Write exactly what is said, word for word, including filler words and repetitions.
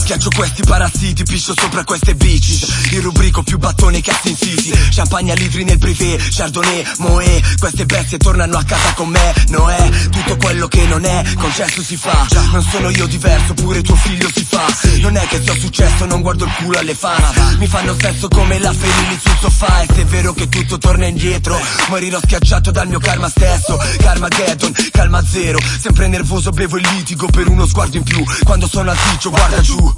Schiaccio questi parassiti, piscio sopra queste bici. Il rubrico più battoni che Sin City. Champagne a litri nel privé, Chardonnay, Moët. Queste bestie tornano a casa con me. Noè, tutto quello che non è concesso si fa. Non sono io diverso, pure tuo figlio si fa. Non è che se ho successo non guardo il culo alle fan. Mi fanno sesso come la Fellini sul sofà. E se è vero che tutto torna indietro, morirò schiacciato dal mio karma stesso. Carmageddon, calma zero. Sempre nervoso bevo il litigo per uno sguardo in più. Quando sono al ticcio guarda giù.